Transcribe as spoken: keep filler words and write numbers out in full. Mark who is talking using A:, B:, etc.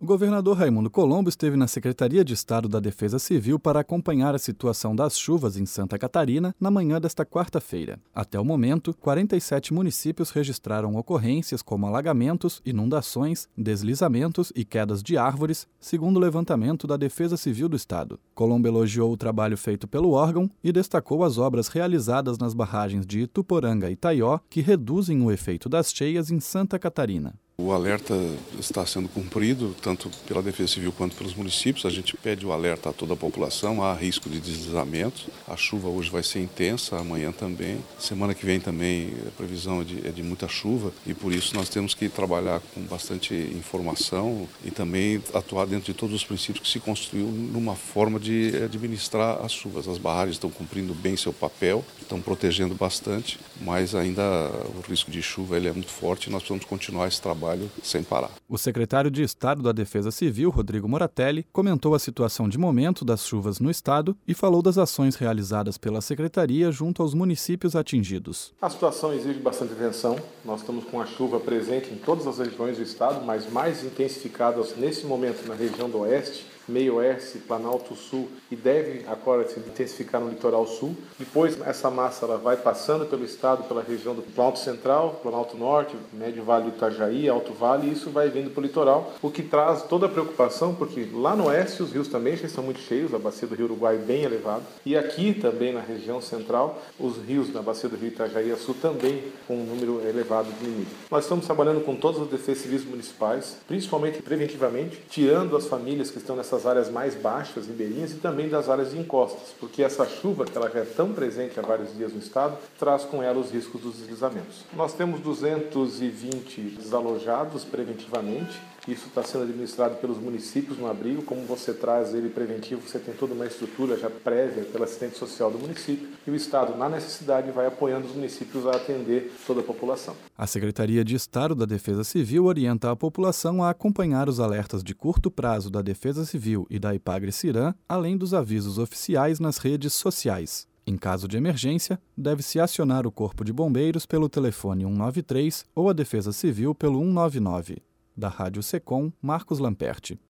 A: O governador Raimundo Colombo esteve na Secretaria de Estado da Defesa Civil para acompanhar a situação das chuvas em Santa Catarina na manhã desta quarta-feira. Até o momento, quarenta e sete municípios registraram ocorrências como alagamentos, inundações, deslizamentos e quedas de árvores, segundo o levantamento da Defesa Civil do Estado. Colombo elogiou o trabalho feito pelo órgão e destacou as obras realizadas nas barragens de Ituporanga e Taió, que reduzem o efeito das cheias em Santa Catarina.
B: O alerta está sendo cumprido, tanto pela Defesa Civil quanto pelos municípios. A gente pede o alerta a toda a população, há risco de deslizamentos. A chuva hoje vai ser intensa, amanhã também. Semana que vem também a previsão é de, é de muita chuva e por isso nós temos que trabalhar com bastante informação e também atuar dentro de todos os princípios que se construiu numa forma de administrar as chuvas. As barragens estão cumprindo bem seu papel, estão protegendo bastante, mas ainda o risco de chuva ele é muito forte e nós precisamos continuar esse trabalho sem parar.
A: O secretário de Estado da Defesa Civil, Rodrigo Moratelli, comentou a situação de momento das chuvas no estado e falou das ações realizadas pela Secretaria junto aos municípios atingidos.
C: A situação exige bastante atenção. Nós estamos com a chuva presente em todas as regiões do estado, mas mais intensificadas nesse momento na região do oeste, meio oeste, Planalto Sul e deve agora se intensificar no litoral sul. Depois essa massa ela vai passando pelo estado, pela região do Planalto Central, Planalto Norte, Médio Vale do Itajaí, Alto Vale, e isso vai vindo para o litoral, o que traz toda a preocupação, porque lá no oeste os rios também já estão muito cheios, a bacia do Rio Uruguai bem elevada, e aqui também na região central, os rios na bacia do Rio Itajaí a Sul também com um número elevado de nível. Nós estamos trabalhando com todas as defesas civis municipais, principalmente preventivamente, tirando as famílias que estão nessa das áreas mais baixas, ribeirinhas e também das áreas de encostas, porque essa chuva, que ela já é tão presente há vários dias no estado, traz com ela os riscos dos deslizamentos. Nós temos duzentos e vinte desalojados preventivamente, isso está sendo administrado pelos municípios no abrigo. Como você traz ele preventivo, você tem toda uma estrutura já prévia pela assistente social do município e o estado, na necessidade, vai apoiando os municípios a atender toda a população.
A: A Secretaria de Estado da Defesa Civil orienta a população a acompanhar os alertas de curto prazo da Defesa Civil e da Ipagre-Ciram, além dos avisos oficiais nas redes sociais. Em caso de emergência, deve-se acionar o Corpo de Bombeiros pelo telefone cento e noventa e três ou a Defesa Civil pelo cento e noventa e nove. Da Rádio Secom, Marcos Lamperti.